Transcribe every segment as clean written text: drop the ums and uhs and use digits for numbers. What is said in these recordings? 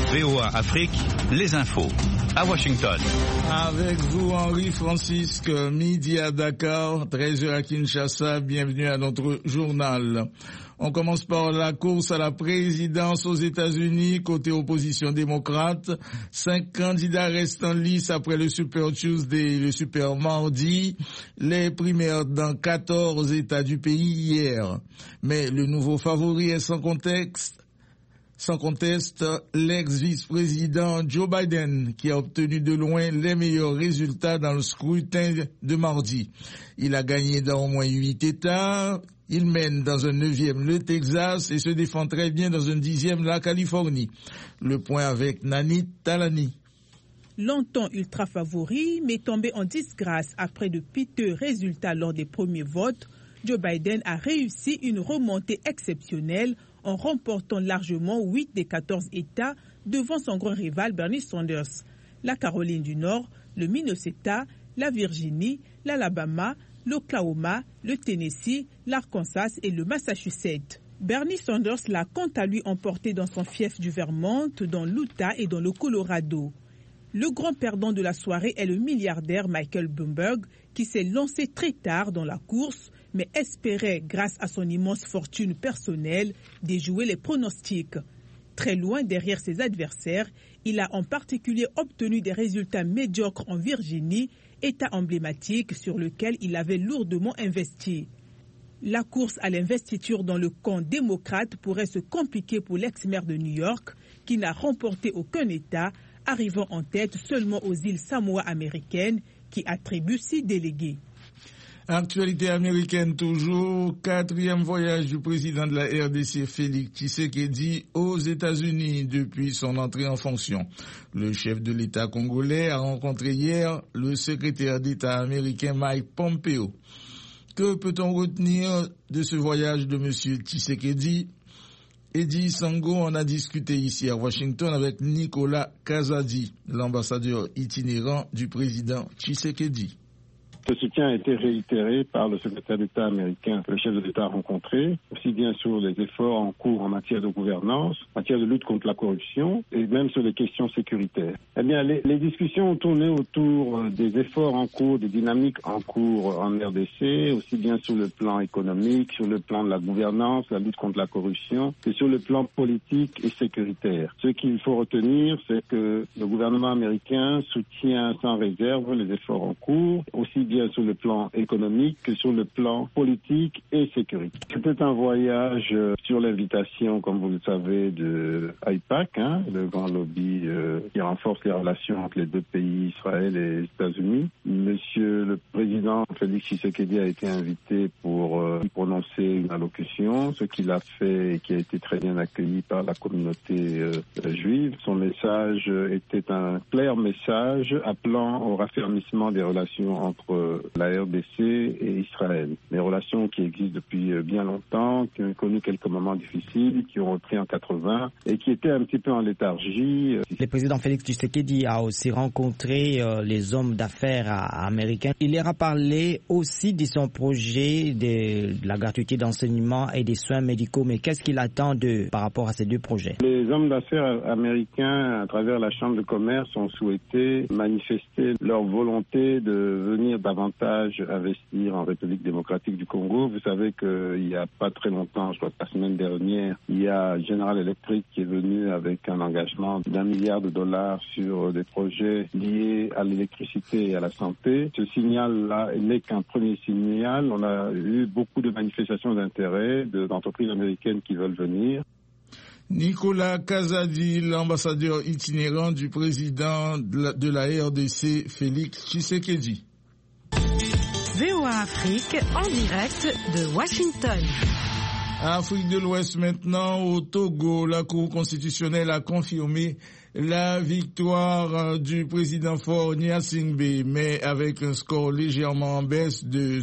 VOA Afrique, les infos. À Washington. Avec vous, Henri-Francisque, midi à Dakar, 13h à Kinshasa. Bienvenue à notre journal. On commence par la course à la présidence aux États-Unis, côté opposition démocrate. 5 candidats restent en lice après le Super Tuesday et le Super Mardi. Les primaires dans 14 États du pays hier. Mais le nouveau favori est sans conteste, l'ex-vice-président Joe Biden, qui a obtenu de loin les meilleurs résultats dans le scrutin de mardi. Il a gagné dans au moins 8 États. Il mène dans un 9e le Texas et se défend très bien dans un 10e la Californie. Le point avec Nani Talani. Longtemps ultra favori, mais tombé en disgrâce après de piteux résultats lors des premiers votes, Joe Biden a réussi une remontée exceptionnelle en remportant largement 8 des 14 États devant son grand rival Bernie Sanders. La Caroline du Nord, le Minnesota, la Virginie, l'Alabama, l'Oklahoma, le Tennessee, l'Arkansas et le Massachusetts. Bernie Sanders l'a quant à lui emporté dans son fief du Vermont, dans l'Utah et dans le Colorado. Le grand perdant de la soirée est le milliardaire Michael Bloomberg, qui s'est lancé très tard dans la course, mais espérait, grâce à son immense fortune personnelle, déjouer les pronostics. Très loin derrière ses adversaires, il a en particulier obtenu des résultats médiocres en Virginie, État emblématique sur lequel il avait lourdement investi. La course à l'investiture dans le camp démocrate pourrait se compliquer pour l'ex-maire de New York, qui n'a remporté aucun État, arrivant en tête seulement aux îles Samoa américaines, qui attribuent 6 délégués. Actualité américaine toujours, 4e voyage du président de la RDC Félix Tshisekedi aux États-Unis depuis son entrée en fonction. Le chef de l'État congolais a rencontré hier le secrétaire d'État américain Mike Pompeo. Que peut-on retenir de ce voyage de M. Tshisekedi? Eddie Sango en a discuté ici à Washington avec Nicolas Kazadi, l'ambassadeur itinérant du président Tshisekedi. Ce soutien a été réitéré par le secrétaire d'État américain que le chef de l'État a rencontré, aussi bien sur les efforts en cours en matière de gouvernance, en matière de lutte contre la corruption et même sur les questions sécuritaires. Eh bien, les discussions ont tourné autour des efforts en cours, des dynamiques en cours en RDC, aussi bien sur le plan économique, sur le plan de la gouvernance, la lutte contre la corruption, que sur le plan politique et sécuritaire. Ce qu'il faut retenir, c'est que le gouvernement américain soutient sans réserve les efforts en cours, aussi bien sur le plan économique que sur le plan politique et sécuritaire. C'était un voyage sur l'invitation, comme vous le savez, de AIPAC, le grand lobby qui renforce les relations entre les deux pays, Israël et les États-Unis. Monsieur le président Félix Tshisekedi a été invité pour prononcer une allocution, ce qu'il a fait et qui a été très bien accueilli par la communauté juive. Son message était un clair message appelant au raffermissement des relations entre la RDC et Israël. Des relations qui existent depuis bien longtemps, qui ont connu quelques moments difficiles, qui ont repris en 80 et qui étaient un petit peu en léthargie. Le président Félix Tshisekedi a aussi rencontré les hommes d'affaires américains. Il leur a parlé aussi de son projet de la gratuité d'enseignement et des soins médicaux. Mais qu'est-ce qu'il attend par rapport à ces deux projets? Les hommes d'affaires américains, à travers la Chambre de commerce, ont souhaité manifester leur volonté de venir davantage investir en République démocratique du Congo. Vous savez qu'il n'y a pas très longtemps, je crois que la semaine dernière, il y a General Electric qui est venu avec un engagement d'$1 milliard sur des projets liés à l'électricité et à la santé. Ce signal-là n'est qu'un premier signal. On a eu beaucoup de manifestations d'intérêt d'entreprises américaines qui veulent venir. Nicolas Kazadi, l'ambassadeur itinérant du président de la RDC, Félix Tshisekedi. VOA Afrique, en direct de Washington. Afrique de l'Ouest maintenant, au Togo, la Cour constitutionnelle a confirmé la victoire du président Faure Gnassingbé, mais avec un score légèrement en baisse de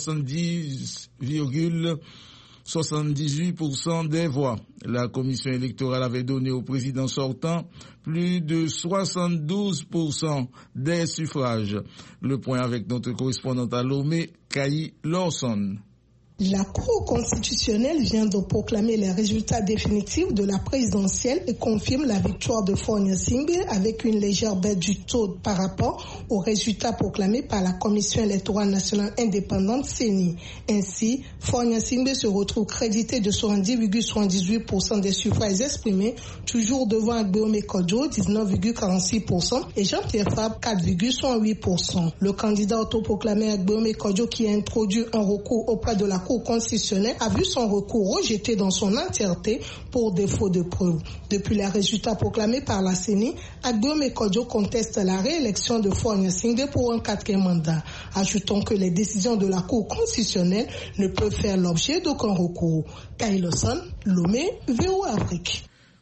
70,78% des voix. La commission électorale avait donné au président sortant plus de 72% des suffrages. Le point avec notre correspondante à Lomé, Kayi Lawson. La Cour constitutionnelle vient de proclamer les résultats définitifs de la présidentielle et confirme la victoire de Faure Gnassingbé avec une légère baisse du taux par rapport aux résultats proclamés par la Commission électorale nationale indépendante CENI. Ainsi, Faure Gnassingbé se retrouve crédité de 70,78% des suffrages exprimés, toujours devant Agbeome Kodjo 19,46% et Jean-Pierre Fabre 4,68%. Le candidat autoproclamé Agbeome Kodjo, qui a introduit un recours auprès de la Cour constitutionnelle, a vu son recours rejeté dans son entièreté pour défaut de preuves. Depuis les résultats proclamés par la CENI, Agbeome Kodjo conteste la réélection de Faure Gnassingbé pour un 4e mandat. Ajoutons que les décisions de la Cour constitutionnelle ne peuvent faire l'objet d'aucun recours. Kailoson, Lomé, VOA Afrique.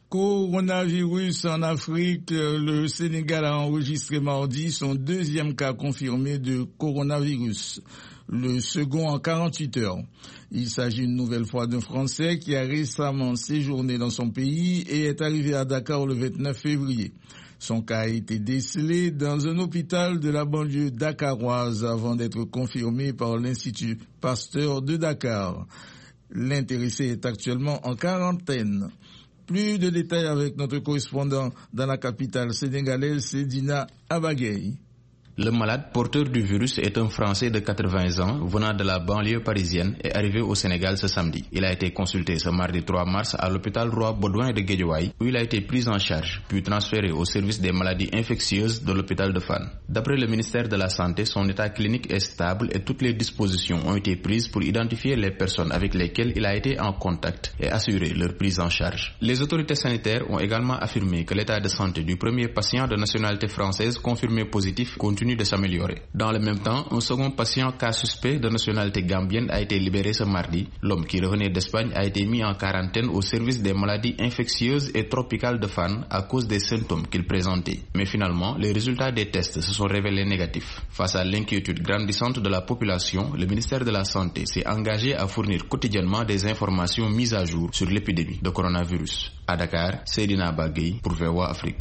Coronavirus en Afrique, le Sénégal a enregistré mardi son 2e cas confirmé de coronavirus, le second en 48 heures. Il s'agit une nouvelle fois d'un Français qui a récemment séjourné dans son pays et est arrivé à Dakar le 29 février. Son cas a été décelé dans un hôpital de la banlieue dakaroise avant d'être confirmé par l'Institut Pasteur de Dakar. L'intéressé est actuellement en quarantaine. Plus de détails avec notre correspondant dans la capitale sénégalaise, Sedina Abagay. Le malade porteur du virus est un Français de 80 ans venant de la banlieue parisienne et arrivé au Sénégal ce samedi. Il a été consulté ce mardi 3 mars à l'hôpital Roi Baudouin de Guédiawaye où il a été pris en charge puis transféré au service des maladies infectieuses de l'hôpital de Fann. D'après le ministère de la Santé, son état clinique est stable et toutes les dispositions ont été prises pour identifier les personnes avec lesquelles il a été en contact et assurer leur prise en charge. Les autorités sanitaires ont également affirmé que l'état de santé du premier patient de nationalité française confirmé positif continue de s'améliorer. Dans le même temps, un second patient cas suspect de nationalité gambienne a été libéré ce mardi. L'homme qui revenait d'Espagne a été mis en quarantaine au service des maladies infectieuses et tropicales de Fann à cause des symptômes qu'il présentait. Mais finalement, les résultats des tests se sont révélés négatifs. Face à l'inquiétude grandissante de la population, le ministère de la Santé s'est engagé à fournir quotidiennement des informations mises à jour sur l'épidémie de coronavirus. À Dakar, Seydina Bagay pour VOA Afrique.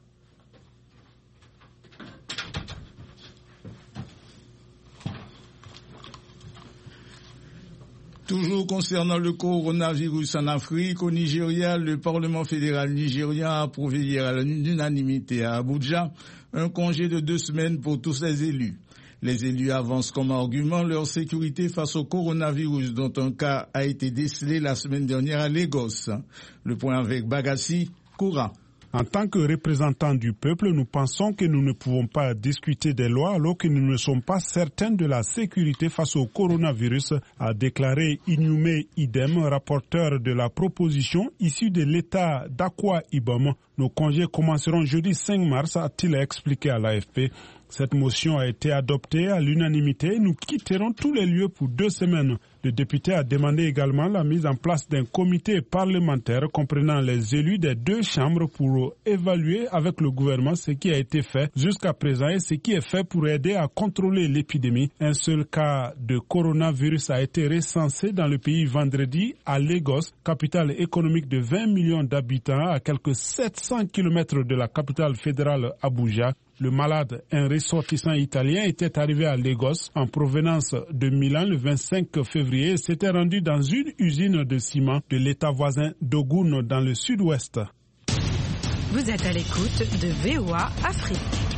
Toujours concernant le coronavirus en Afrique, au Nigeria, le Parlement fédéral nigérien a approuvé hier à l'unanimité à Abuja un congé de 2 semaines pour tous les élus. Les élus avancent comme argument leur sécurité face au coronavirus dont un cas a été décelé la semaine dernière à Lagos. Le point avec Bagassi Koura. En tant que représentants du peuple, nous pensons que nous ne pouvons pas discuter des lois alors que nous ne sommes pas certains de la sécurité face au coronavirus, a déclaré Inume Idem, rapporteur de la proposition issue de l'État d'Akwa Ibom. Nos congés commenceront jeudi 5 mars, a-t-il expliqué à l'AFP. Cette motion a été adoptée à l'unanimité. Nous quitterons tous les lieux pour 2 semaines. Le député a demandé également la mise en place d'un comité parlementaire comprenant les élus des 2 chambres pour évaluer avec le gouvernement ce qui a été fait jusqu'à présent et ce qui est fait pour aider à contrôler l'épidémie. Un seul cas de coronavirus a été recensé dans le pays vendredi à Lagos, capitale économique de 20 millions d'habitants à quelques 700 km de la capitale fédérale Abuja. Le malade, un ressortissant italien, était arrivé à Lagos en provenance de Milan le 25 février et s'était rendu dans une usine de ciment de l'État voisin d'Ogun dans le sud-ouest. Vous êtes à l'écoute de VOA Afrique.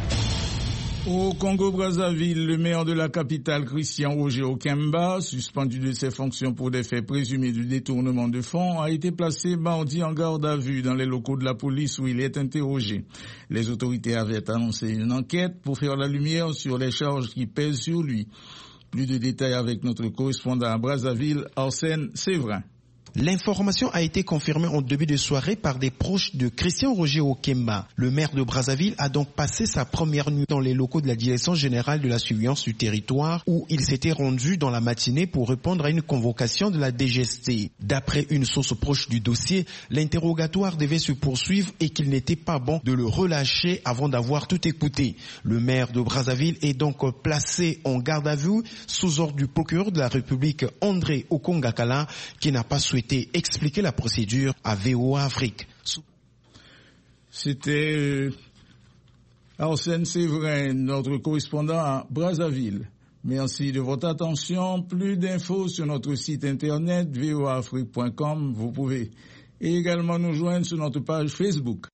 Au Congo-Brazzaville, le maire de la capitale, Christian Roger Okemba, suspendu de ses fonctions pour des faits présumés de détournement de fonds, a été placé mardi en garde à vue dans les locaux de la police où il est interrogé. Les autorités avaient annoncé une enquête pour faire la lumière sur les charges qui pèsent sur lui. Plus de détails avec notre correspondant à Brazzaville, Arsène Séverin. L'information a été confirmée en début de soirée par des proches de Christian Roger Okemba. Le maire de Brazzaville a donc passé sa première nuit dans les locaux de la Direction générale de la surveillance du territoire où il s'était rendu dans la matinée pour répondre à une convocation de la DGST. D'après une source proche du dossier, l'interrogatoire devait se poursuivre et qu'il n'était pas bon de le relâcher avant d'avoir tout écouté. Le maire de Brazzaville est donc placé en garde à vue sous ordre du procureur de la République André Okongakala qui n'a pas souhaité expliquer la procédure à VOA Afrique. C'était Arsène Séverin, notre correspondant à Brazzaville. Merci de votre attention. Plus d'infos sur notre site internet voaafrique.com. Vous pouvez également nous joindre sur notre page Facebook.